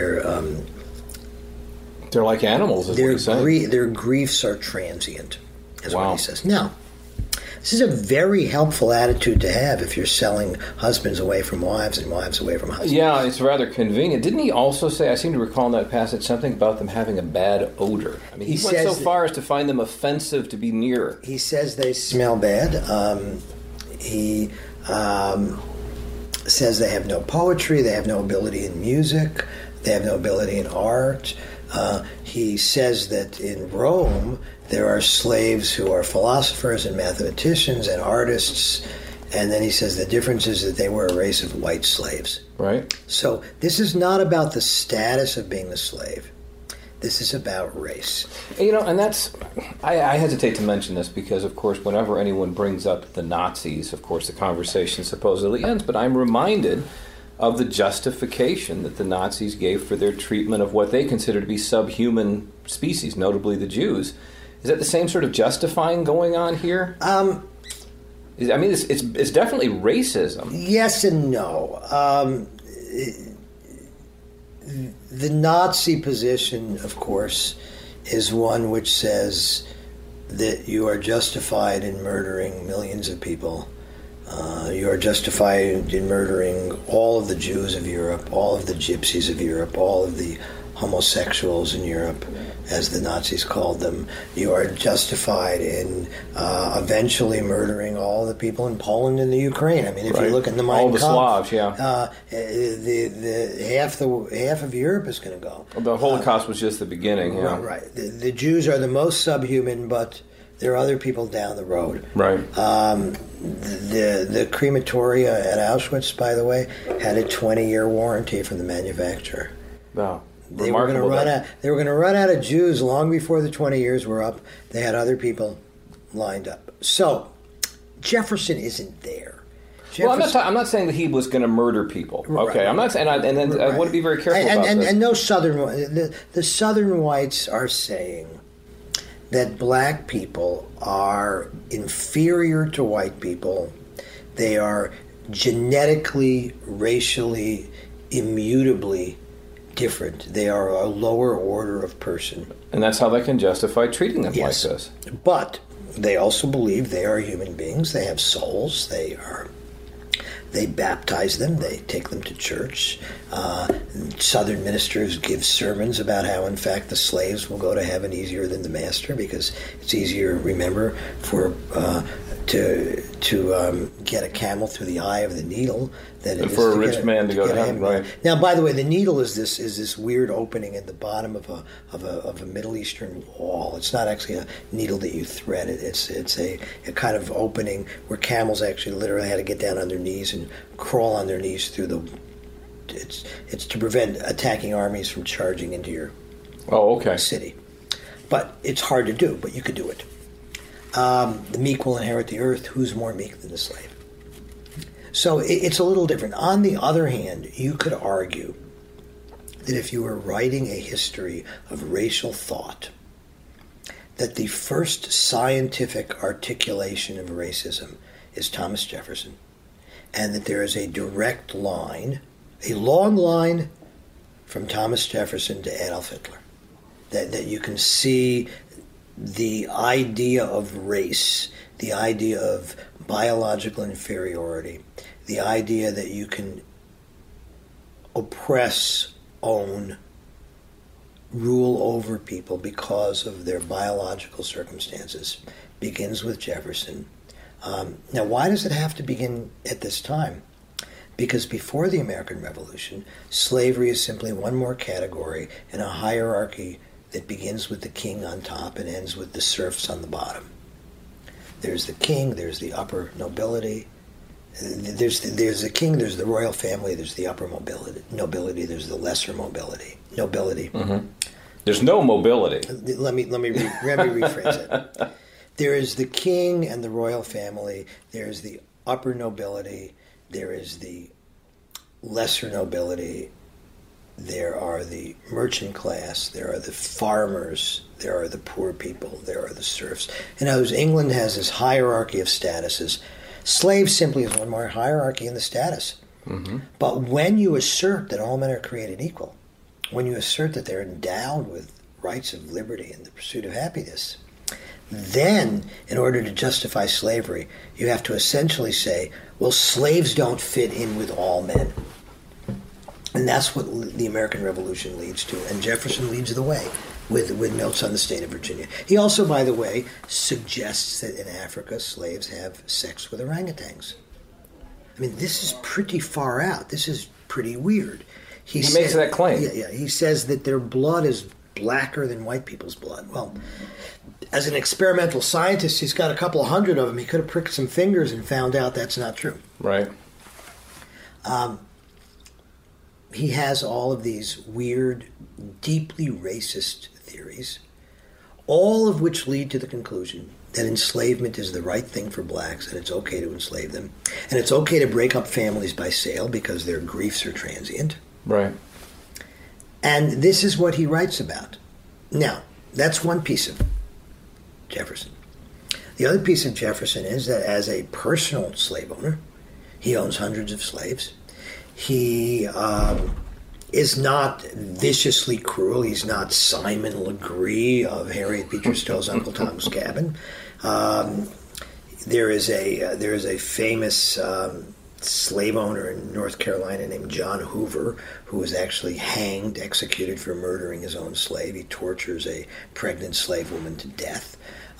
like animals, is what he's saying. Their griefs are transient, is what he says. Now, this is a very helpful attitude to have if you're selling husbands away from wives and wives away from husbands. Yeah, it's rather convenient. Didn't he also say, I seem to recall in that passage, something about them having a bad odor? I mean, he went so far as to find them offensive to be near. He says they smell bad. He says they have no poetry, they have no ability in music, they have no ability in art. He says that in Rome there are slaves who are philosophers and mathematicians and artists, and then he says the difference is that they were a race of white slaves. Right. So this is not about the status of being a slave. This is about race. You know, and that's... I hesitate to mention this because, of course, whenever anyone brings up the Nazis, of course, the conversation supposedly ends, but I'm reminded of the justification that the Nazis gave for their treatment of what they consider to be subhuman species, notably the Jews. Is that the same sort of justifying going on here? I mean, it's definitely racism. Yes and no. The Nazi position, of course, is one which says that you are justified in murdering millions of people. You are justified in murdering all of the Jews of Europe, all of the gypsies of Europe, all of the homosexuals in Europe, as the Nazis called them. You are justified in eventually murdering all the people in Poland and the Ukraine. I mean, if you look at the Mein Kampf, all the Slavs, yeah. the half of Europe is going to go. Well, the Holocaust was just the beginning, yeah. Right. The Jews are the most subhuman, but there are other people down the road. Right. The crematoria at Auschwitz, by the way, had a 20-year warranty from the manufacturer. Wow. They were going to run out of Jews long before the 20 years were up. They had other people lined up. So Jefferson isn't there. Well, I'm not saying that he was going to murder people. Okay, I'm not saying, I want to be very careful about this. And no the Southern whites are saying that black people are inferior to white people. They are genetically, racially, immutably different. They are a lower order of person. And that's how they can justify treating them like this. But they also believe they are human beings. They have souls. They baptize them. They take them to church. Southern ministers give sermons about how, in fact, the slaves will go to heaven easier than the master because it's easier, remember, to get a camel through the eye of the needle than it and is for a to rich get man to go to get a heaven, hammer. right? Now, by the way, the needle is this weird opening at the bottom of a Middle Eastern wall. It's not actually a needle that you thread. It's a kind of opening where camels actually literally had to get down on their knees and crawl on their knees through the. It's to prevent attacking armies from charging into your city. But it's hard to do, but you could do it. The meek will inherit the earth. Who's more meek than the slave? So it's a little different. On the other hand, you could argue that if you were writing a history of racial thought, that the first scientific articulation of racism is Thomas Jefferson, and that there is a direct line, a long line, from Thomas Jefferson to Adolf Hitler. That you can see the idea of race, the idea of biological inferiority, the idea that you can oppress, own, rule over people because of their biological circumstances begins with Jefferson. Now, why does it have to begin at this time? Because before the American Revolution, slavery is simply one more category in a hierarchy that begins with the king on top and ends with the serfs on the bottom. There's the king, there's the upper nobility, there's the king, there's the royal family, there's the upper nobility, there's the lesser nobility. Mm-hmm. There's no mobility. Let me rephrase it. There is the king and the royal family, there's the upper nobility, there is the lesser nobility, there are the merchant class, there are the farmers, there are the poor people, there are the serfs. In other words, England has this hierarchy of statuses. Slaves simply is one more hierarchy in the status. Mm-hmm. But when you assert that all men are created equal, when you assert that they're endowed with rights of liberty and the pursuit of happiness, then, in order to justify slavery, you have to essentially say, well, slaves don't fit in with all men. And that's what the American Revolution leads to. And Jefferson leads the way with notes on the state of Virginia. He also, by the way, suggests that in Africa, slaves have sex with orangutans. I mean, this is pretty far out. This is pretty weird. He makes that claim. Yeah. He says that their blood is blacker than white people's blood. Well, as an experimental scientist, he's got a couple of hundred of them. He could have pricked some fingers and found out that's not true. Right. He has all of these weird, deeply racist theories, all of which lead to the conclusion that enslavement is the right thing for blacks, and it's okay to enslave them, and it's okay to break up families by sale because their griefs are transient. Right. And this is what he writes about. Now, that's one piece of Jefferson. The other piece of Jefferson is that as a personal slave owner, he owns hundreds of slaves. He is not viciously cruel. He's not Simon Legree of Harriet Beecher Stowe's Uncle Tom's Cabin. There is a famous slave owner in North Carolina named John Hoover, who was actually hanged, executed for murdering his own slave. He tortures a pregnant slave woman to death.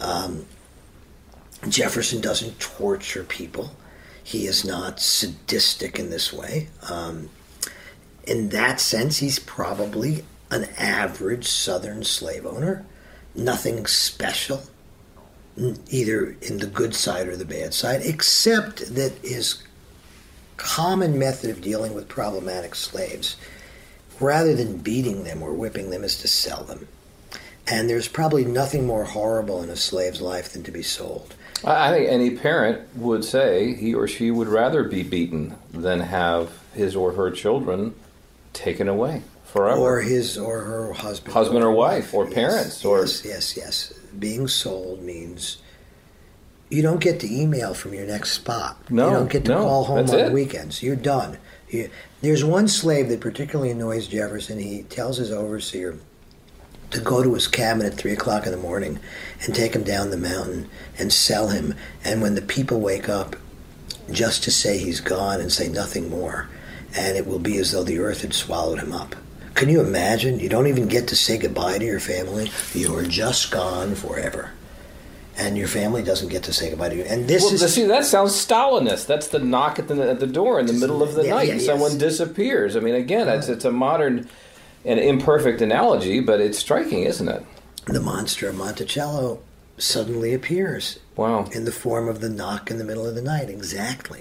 Jefferson doesn't torture people. He is not sadistic in this way. In that sense, he's probably an average Southern slave owner. Nothing special, either in the good side or the bad side, except that his common method of dealing with problematic slaves, rather than beating them or whipping them, is to sell them. And there's probably nothing more horrible in a slave's life than to be sold. I think any parent would say he or she would rather be beaten than have his or her children taken away forever. Or his or her husband. Husband or wife, or parents. Yes. Being sold means you don't get to email from your next spot. No, you don't get to call home on it. weekends. You're done. There's one slave that particularly annoys Jefferson. He tells his overseer to go to his cabin at 3 o'clock in the morning and take him down the mountain and sell him. And when the people wake up, just to say he's gone and say nothing more. And it will be as though the earth had swallowed him up. Can you imagine? You don't even get to say goodbye to your family. You're just gone forever. and your family doesn't get to say goodbye to you. And this see, that sounds Stalinist. That's the knock at the door in the middle of the night, and someone disappears. I mean, again, it's a modern and imperfect analogy, but it's striking, isn't it? The monster of Monticello suddenly appears. Wow. In the form of the knock in the middle of the night, exactly.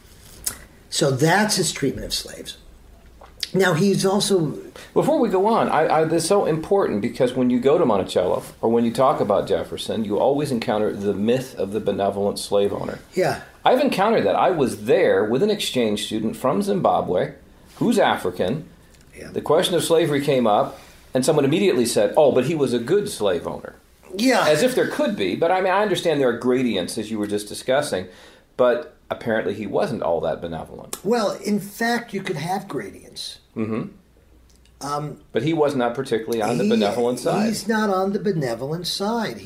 So that's his treatment of slaves. Now, he's also... Before we go on, this is so important because when you go to Monticello, or when you talk about Jefferson, you always encounter the myth of the benevolent slave owner. Yeah. I've encountered that. I was there with an exchange student from Zimbabwe who's African. Yeah. The question of slavery came up, and someone immediately said, oh, but he was a good slave owner. Yeah. As if there could be, but I mean, I understand there are gradients, as you were just discussing, but apparently he wasn't all that benevolent. Well, in fact, you could have gradients. Mm-hmm. But he was not particularly on the benevolent side. He's not on the benevolent side.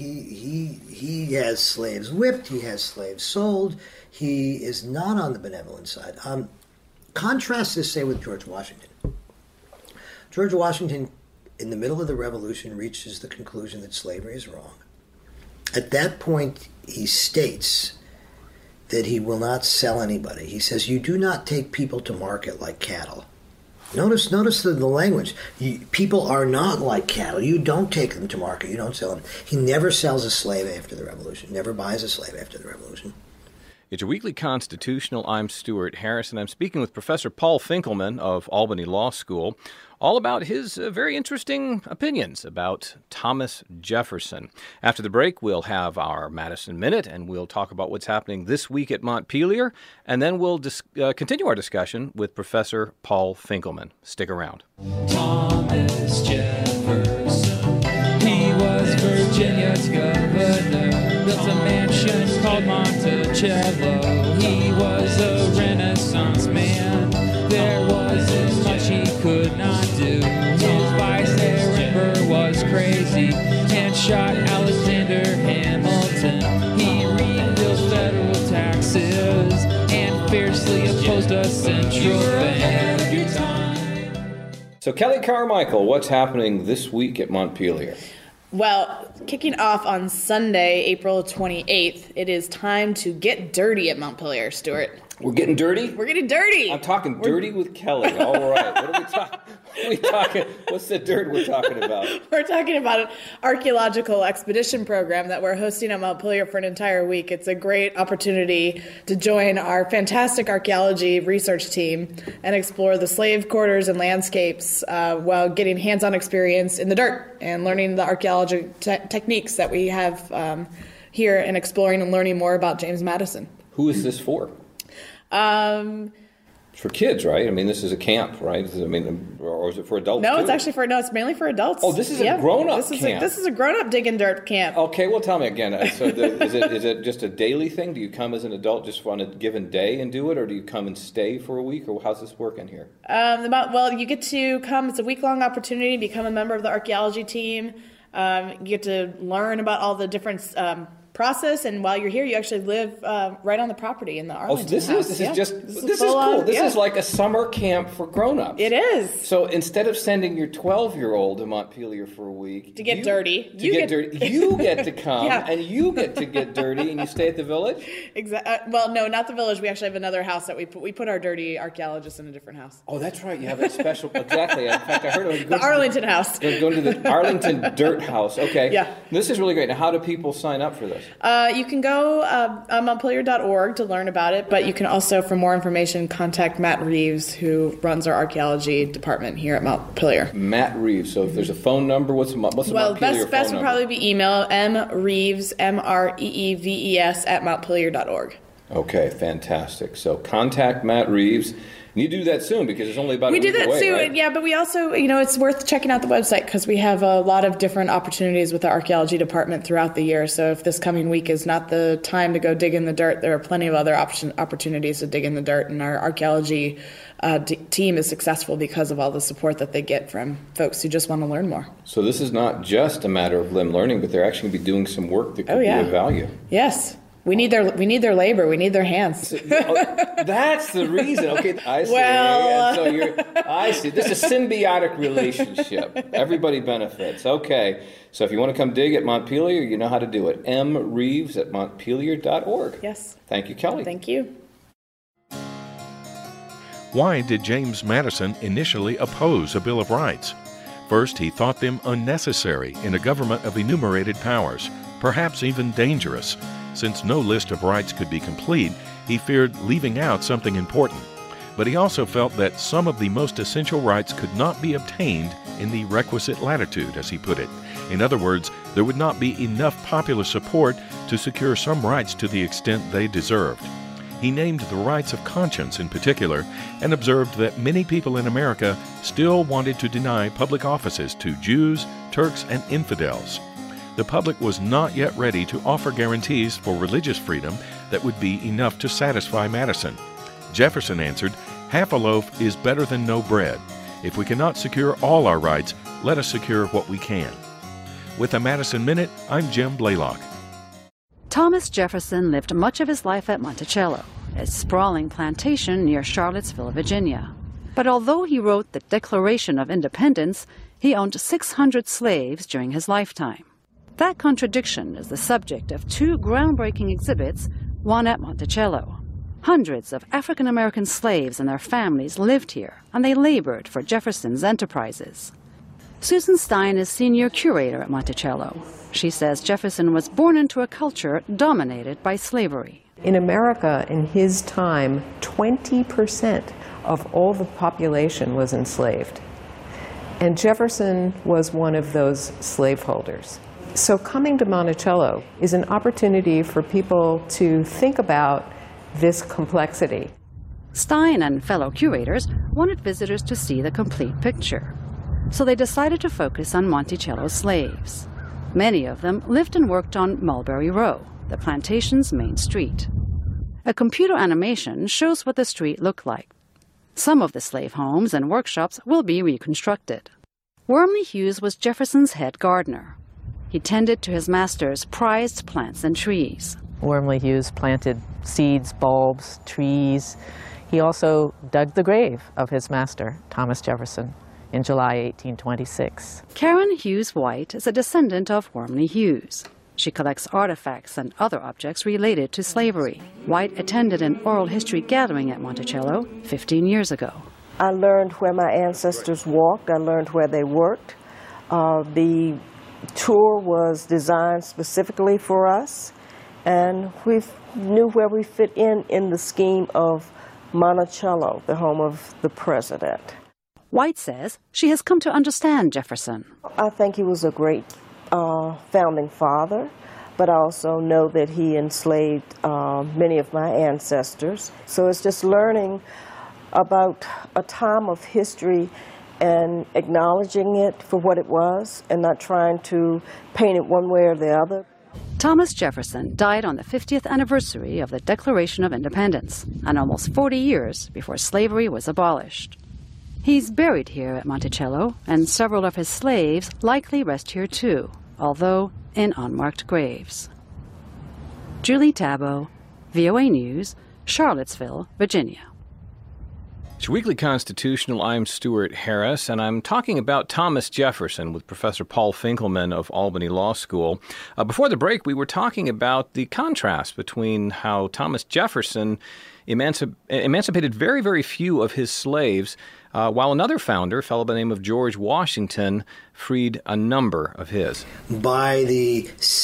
He has slaves whipped. He has slaves sold. He is not on the benevolent side. Contrast this, say, with George Washington. George Washington, in the middle of the Revolution, reaches the conclusion that slavery is wrong. At that point, he states that he will not sell anybody. He says, you do not take people to market like cattle. Notice the language. People are not like cattle. You don't take them to market. You don't sell them. He never sells a slave after the Revolution, never buys a slave after the Revolution. It's your weekly Constitutional. I'm Stuart Harris, and I'm speaking with Professor Paul Finkelman of Albany Law School, all about his very interesting opinions about Thomas Jefferson. After the break, we'll have our Madison Minute, and we'll talk about what's happening this week at Montpelier, and then we'll continue our discussion with Professor Paul Finkelman. Stick around. Thomas Jefferson, he was Virginia's governor, built a mansion called Monticello. He was a Renaissance man, there wasn't much he could not do. His vice Burr was crazy and shot Alexander Hamilton. He rebuilt federal taxes and fiercely opposed a central bank. So Kelly Carmichael, what's happening this week at Montpelier? Well, kicking off on Sunday, April 28th, it is time to get dirty at Montpelier, Stuart. We're getting dirty? We're getting dirty. I'm talking dirty with Kelly. All right. What are we talking? What's the dirt we're talking about? We're talking about an archaeological expedition program that we're hosting at Montpelier for an entire week. It's a great opportunity to join our fantastic archaeology research team and explore the slave quarters and landscapes while getting hands-on experience in the dirt and learning the archaeology techniques that we have here and exploring and learning more about James Madison. Who is this for? It's for kids, right? I mean, this is a camp, right? Or is it for adults? No, too? It's mainly for adults. Oh, this is a grown-up camp. This is a grown-up digging dirt camp. Okay, well, tell me again. So, is it just a daily thing? Do you come as an adult just on a given day and do it, or do you come and stay for a week, or how's this working here? Well, you get to come. It's a week-long opportunity to become a member of the archaeology team. You get to learn about all the different process, and while you're here, you actually live right on the property in the Arlington house. This is cool. This is like a summer camp for grown-ups. It is. So instead of sending your 12-year-old to Montpelier for a week to get dirty, you get to come and you get to get dirty, and you stay at the village. Exactly. Well, no, not the village. We actually have another house that we put our dirty archaeologists in a different house. Oh, that's right. You have a special. Exactly. In fact, I heard it was the Arlington house. Going to the Arlington Dirt House. Okay. Yeah. This is really great. Now, how do people sign up for this? You can go on Montpelier.org to learn about it, but you can also, for more information, contact Matt Reeves, who runs our archiology department here at Montpelier. Matt Reeves. So if there's a phone number, what's the Montpelier phone number? Best would probably be email, mreeves, MREEVES, @montpelier.org. Okay, fantastic. So contact Matt Reeves. And you do that soon because it's only about a week away, We do that soon, right? yeah, but we also, it's worth checking out the website because we have a lot of different opportunities with the archaeology department throughout the year. So if this coming week is not the time to go dig in the dirt, there are plenty of other opportunities to dig in the dirt, and our archaeology team is successful because of all the support that they get from folks who just want to learn more. So this is not just a matter of them learning, but they're actually going to be doing some work that could be of value. Yes. We need their labor. We need their hands. That's the reason. Okay, I see. Well, I see. This is a symbiotic relationship. Everybody benefits. Okay, so if you want to come dig at Montpelier, you know how to do it. mreeves@montpelier.org. Yes. Thank you, Kelly. Thank you. Why did James Madison initially oppose a Bill of Rights? First, he thought them unnecessary in a government of enumerated powers, perhaps even dangerous. Since no list of rights could be complete, he feared leaving out something important. But he also felt that some of the most essential rights could not be obtained in the requisite latitude, as he put it. In other words, there would not be enough popular support to secure some rights to the extent they deserved. He named the rights of conscience in particular and observed that many people in America still wanted to deny public offices to Jews, Turks, and infidels. The public was not yet ready to offer guarantees for religious freedom that would be enough to satisfy Madison. Jefferson answered, "Half a loaf is better than no bread. If we cannot secure all our rights, let us secure what we can." With a Madison Minute, I'm Jim Blaylock. Thomas Jefferson lived much of his life at Monticello, a sprawling plantation near Charlottesville, Virginia. But although he wrote the Declaration of Independence, he owned 600 slaves during his lifetime. That contradiction is the subject of two groundbreaking exhibits, one at Monticello. Hundreds of African-American slaves and their families lived here, and they labored for Jefferson's enterprises. Susan Stein is senior curator at Monticello. She says Jefferson was born into a culture dominated by slavery. In America, in his time, 20% of all the population was enslaved. And Jefferson was one of those slaveholders. So coming to Monticello is an opportunity for people to think about this complexity. Stein and fellow curators wanted visitors to see the complete picture. So they decided to focus on Monticello's slaves. Many of them lived and worked on Mulberry Row, the plantation's main street. A computer animation shows what the street looked like. Some of the slave homes and workshops will be reconstructed. Wormley Hughes was Jefferson's head gardener. He tended to his master's prized plants and trees. Wormley Hughes planted seeds, bulbs, trees. He also dug the grave of his master, Thomas Jefferson, in July 1826. Karen Hughes White is a descendant of Wormley Hughes. She collects artifacts and other objects related to slavery. White attended an oral history gathering at Monticello 15 years ago. I learned where my ancestors walked. I learned where they worked. The tour was designed specifically for us, and we knew where we fit in the scheme of Monticello, the home of the president. White says she has come to understand Jefferson. I think he was a great founding father, but I also know that he enslaved many of my ancestors. So it's just learning about a time of history and acknowledging it for what it was and not trying to paint it one way or the other. Thomas Jefferson died on the 50th anniversary of the Declaration of Independence, and almost 40 years before slavery was abolished. He's buried here at Monticello, and several of his slaves likely rest here too, although in unmarked graves. Julie Tabo, VOA News, Charlottesville, Virginia. It's Weekly Constitutional. I'm Stuart Harris, and I'm talking about Thomas Jefferson with Professor Paul Finkelman of Albany Law School. Before the break, we were talking about the contrast between how Thomas Jefferson emancipated very, very few of his slaves, while another founder, a fellow by the name of George Washington, freed a number of his. By the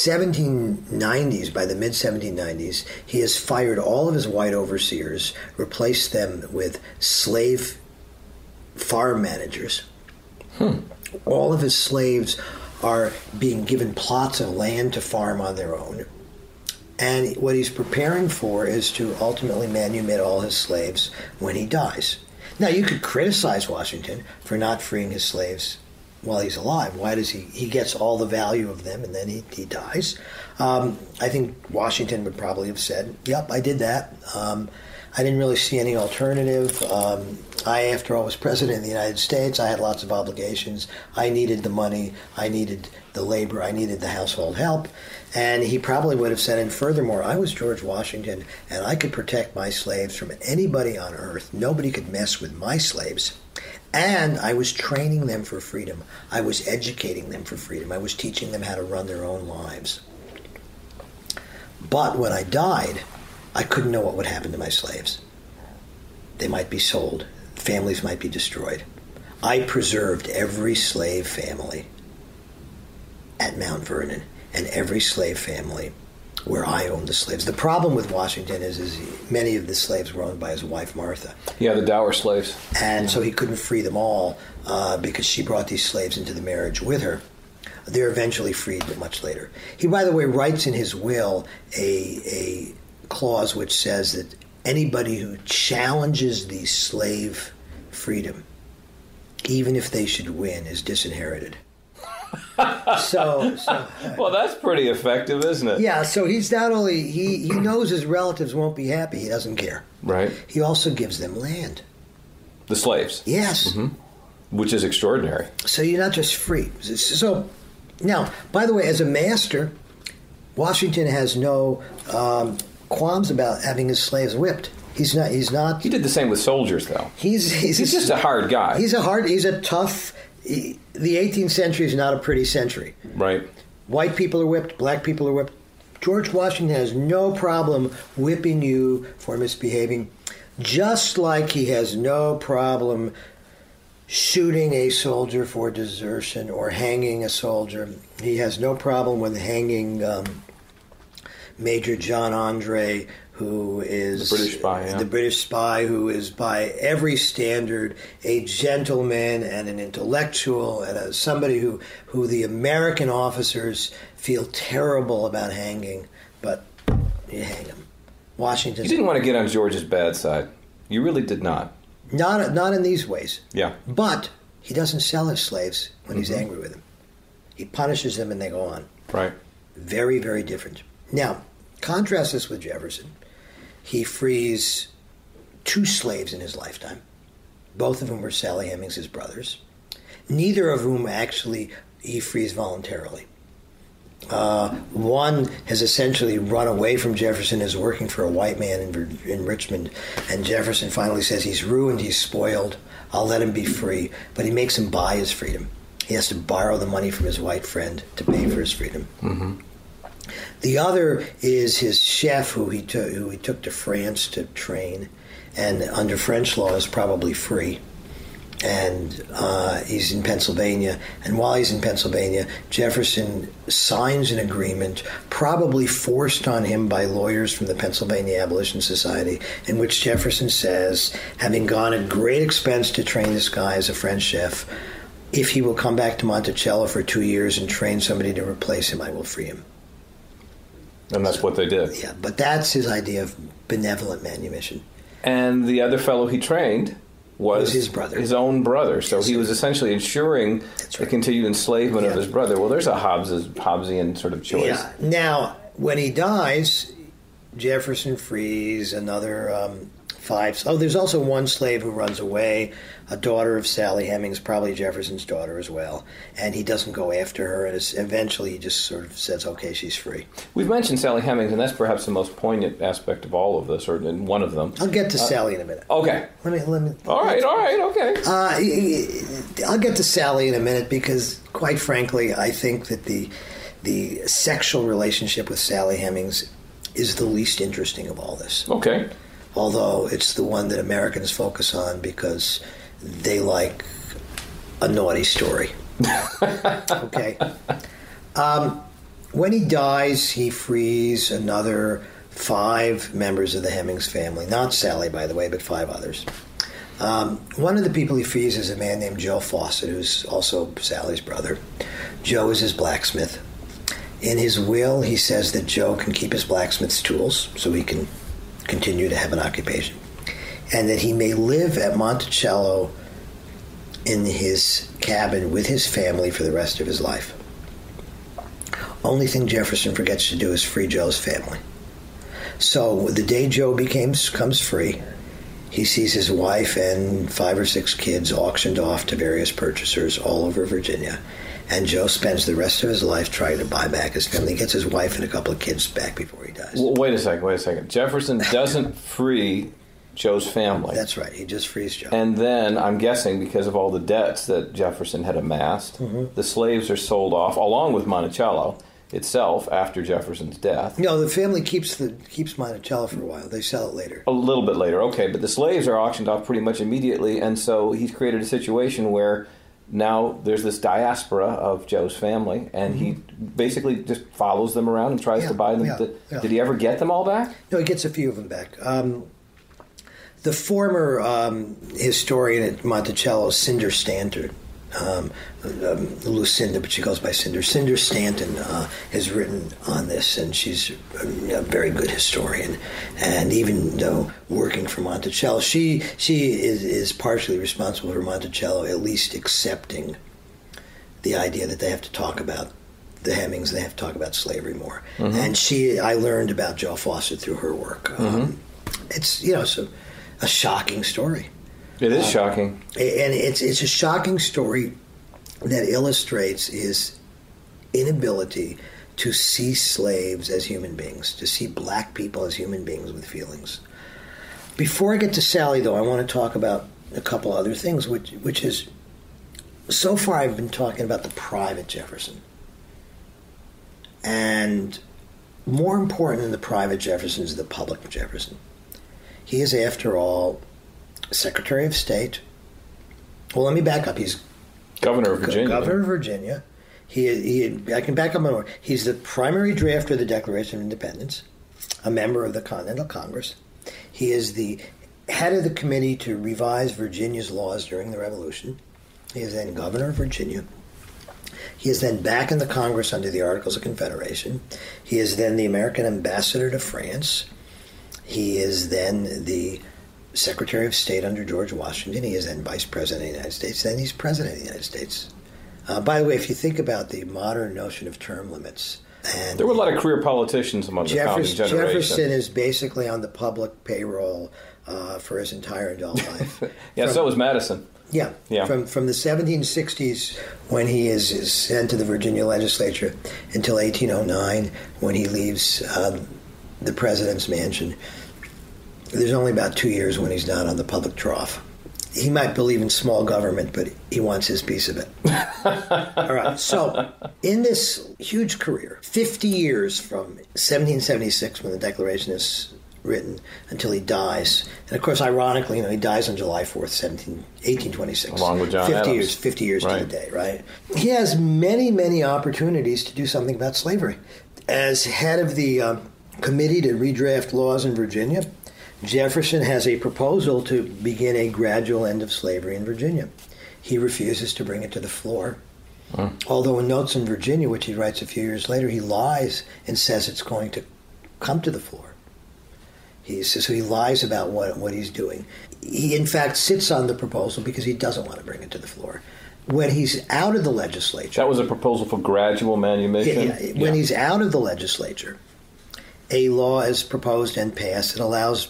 1790s, by the mid-1790s, he has fired all of his white overseers, replaced them with slave farm managers. All of his slaves are being given plots of land to farm on their own. And what he's preparing for is to ultimately manumit all his slaves when he dies. Now, you could criticize Washington for not freeing his slaves while he's alive. Why does he gets all the value of them and then he dies? I think Washington would probably have said, yep, I did that. I didn't really see any alternative. After all, was president of the United States. I had lots of obligations. I needed the money. I needed the labor. I needed the household help. And he probably would have said, and furthermore, I was George Washington, and I could protect my slaves from anybody on earth. Nobody could mess with my slaves. And I was training them for freedom. I was educating them for freedom. I was teaching them how to run their own lives. But when I died, I couldn't know what would happen to my slaves. They might be sold. Families might be destroyed. I preserved every slave family at Mount Vernon and every slave family where I owned the slaves. The problem with Washington is many of the slaves were owned by his wife, Martha. Yeah, the dower slaves. And so he couldn't free them all because she brought these slaves into the marriage with her. They're eventually freed, but much later. He, by the way, writes in his will a clause which says that anybody who challenges the slave freedom, even if they should win, is disinherited. So well, that's pretty effective, isn't it? Yeah, so he's not only, he knows his relatives won't be happy, he doesn't care. Right. He also gives them land. The slaves? Yes. Mm-hmm. Which is extraordinary. So you're not just free. So, now, by the way, as a master, Washington has no qualms about having his slaves whipped. He's not. He did the same with soldiers, though. He's just a hard guy. He's a tough. The 18th century is not a pretty century. Right. White people are whipped. Black people are whipped. George Washington has no problem whipping you for misbehaving, just like he has no problem shooting a soldier for desertion or hanging a soldier. He has no problem with hanging Major John Andre, who is the British spy, yeah. The British spy, who is by every standard a gentleman and an intellectual and somebody who the American officers feel terrible about hanging, but you hang him. Washington. You didn't want to get on George's bad side. You really did not. Not in these ways. Yeah. But he doesn't sell his slaves when he's angry with them. He punishes them and they go on. Right. Very, very different. Now, contrast this with Jefferson. He frees 2 slaves in his lifetime, both of whom were Sally Hemings, his brothers, neither of whom actually he frees voluntarily. One has essentially run away from Jefferson, is working for a white man in Richmond, and Jefferson finally says he's ruined, he's spoiled, I'll let him be free, but he makes him buy his freedom. He has to borrow the money from his white friend to pay for his freedom. Mm-hmm. The other is his chef, who he took to France to train, and under French law is probably free. And he's in Pennsylvania. And while he's in Pennsylvania, Jefferson signs an agreement, probably forced on him by lawyers from the Pennsylvania Abolition Society, in which Jefferson says, having gone at great expense to train this guy as a French chef, if he will come back to Monticello for 2 years and train somebody to replace him, I will free him. And that's what they did. Yeah, but that's his idea of benevolent manumission. And the other fellow he trained was his brother. His own brother. So he was essentially ensuring the continued enslavement of his brother. Well, there's a Hobbesian sort of choice. Yeah. Now, when he dies, Jefferson frees another 5. Oh, there's also one slave who runs away, a daughter of Sally Hemings, probably Jefferson's daughter as well. And he doesn't go after her, and eventually he just sort of says, okay, she's free. We've mentioned Sally Hemings, and that's perhaps the most poignant aspect of all of this, or one of them. I'll get to Sally in a minute. Okay. Let me. All right, okay. I'll get to Sally in a minute because, quite frankly, I think that the sexual relationship with Sally Hemings is the least interesting of all this. Okay. Although it's the one that Americans focus on because they like a naughty story. Okay. When he dies, he frees another 5 members of the Hemings family. Not Sally, by the way, but 5 others. One of the people he frees is a man named Joe Fawcett, who's also Sally's brother. Joe is his blacksmith. In his will, he says that Joe can keep his blacksmith's tools so he can continue to have an occupation, and that he may live at Monticello in his cabin with his family for the rest of his life. Only thing Jefferson forgets to do is free Joe's family. So the day Joe comes free, he sees his wife and 5 or 6 kids auctioned off to various purchasers all over Virginia. And Joe spends the rest of his life trying to buy back his family. He gets his wife and a couple of kids back before he dies. Well, wait a second. Jefferson doesn't free Joe's family. That's right. He just frees Joe. And then, I'm guessing, because of all the debts that Jefferson had amassed, the slaves are sold off, along with Monticello itself, after Jefferson's death. No, the family keeps Monticello for a while. They sell it later. A little bit later, okay. But the slaves are auctioned off pretty much immediately, and so he's created a situation where now there's this diaspora of Joe's family, and he basically just follows them around and tries to buy them. Did he ever get them all back? No, he gets a few of them back. The former historian at Monticello, Cinder Stanton, Lucinda, but she goes by Cinder. Cinder Stanton has written on this, and she's a very good historian. And even though working for Monticello, she is partially responsible for Monticello at least accepting the idea that they have to talk about the Hemings, they have to talk about slavery more. And I learned about Joe Fawcett through her work. It's a shocking story. It is shocking. And it's a shocking story that illustrates his inability to see slaves as human beings, to see black people as human beings with feelings. Before I get to Sally, though, I want to talk about a couple other things, which is, so far I've been talking about the private Jefferson. And more important than the private Jefferson is the public Jefferson. He is, after all, Secretary of State. Well, let me back up. He's Governor of Virginia. Governor of Virginia. I can back up more. He's the primary drafter of the Declaration of Independence, a member of the Continental Congress. He is the head of the committee to revise Virginia's laws during the Revolution. He is then Governor of Virginia. He is then back in the Congress under the Articles of Confederation. He is then the American ambassador to France. He is then the Secretary of State under George Washington. He is then Vice President of the United States. Then he's President of the United States. By the way, if you think about the modern notion of term limits, and there were a lot of career politicians among the founding generation. Jefferson is basically on the public payroll for his entire adult life. So was Madison. Yeah. From the 1760s, when he is sent to the Virginia legislature, until 1809, when he leaves the president's mansion. There's only about 2 years when he's not on the public trough. He might believe in small government, but he wants his piece of it. All right. So, in this huge career, 50 years from 1776, when the Declaration is written, until he dies, and of course, ironically, he dies on July 4th, 1826. Along with John Adams. 50 years to the day, right? He has many, many opportunities to do something about slavery. As head of the committee to redraft laws in Virginia, Jefferson has a proposal to begin a gradual end of slavery in Virginia. He refuses to bring it to the floor. Although in Notes in Virginia, which he writes a few years later, he lies and says it's going to come to the floor. So he lies about what he's doing. He, in fact, sits on the proposal because he doesn't want to bring it to the floor. When he's out of the legislature... That was a proposal for gradual manumission? When he's out of the legislature, a law is proposed and passed that allows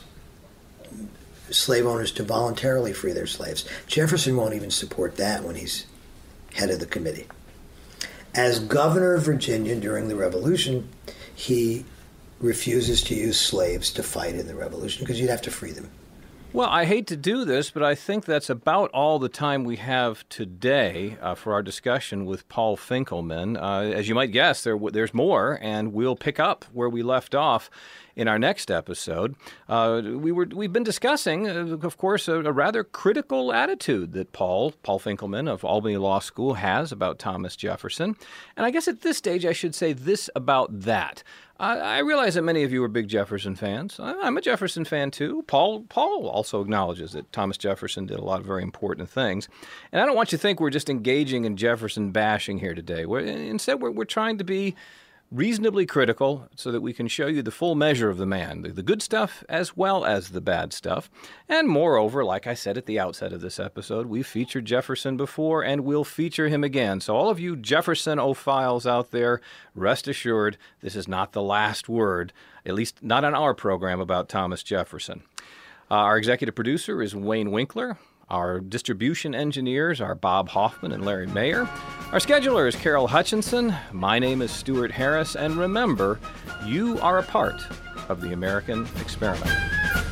slave owners to voluntarily free their slaves. Jefferson won't even support that when he's head of the committee. As governor of Virginia during the Revolution, he refuses to use slaves to fight in the Revolution because you'd have to free them. Well, I hate to do this, but I think that's about all the time we have today for our discussion with Paul Finkelman. As you might guess, there's more, and we'll pick up where we left off in our next episode. We've been discussing, of course, a rather critical attitude that Paul Finkelman of Albany Law School has about Thomas Jefferson. And I guess at this stage I should say this about that. I realize that many of you are big Jefferson fans. I'm a Jefferson fan, too. Paul also acknowledges that Thomas Jefferson did a lot of very important things. And I don't want you to think we're just engaging in Jefferson bashing here today. Instead, we're trying to be reasonably critical so that we can show you the full measure of the man, the good stuff as well as the bad stuff. And moreover, like I said at the outset of this episode, we've featured Jefferson before and we'll feature him again. So all of you Jefferson-ophiles out there, rest assured this is not the last word, at least not on our program about Thomas Jefferson. Our executive producer is Wayne Winkler. Our distribution engineers are Bob Hoffman and Larry Mayer. Our scheduler is Carol Hutchinson. My name is Stuart Harris. And remember, you are a part of the American experiment.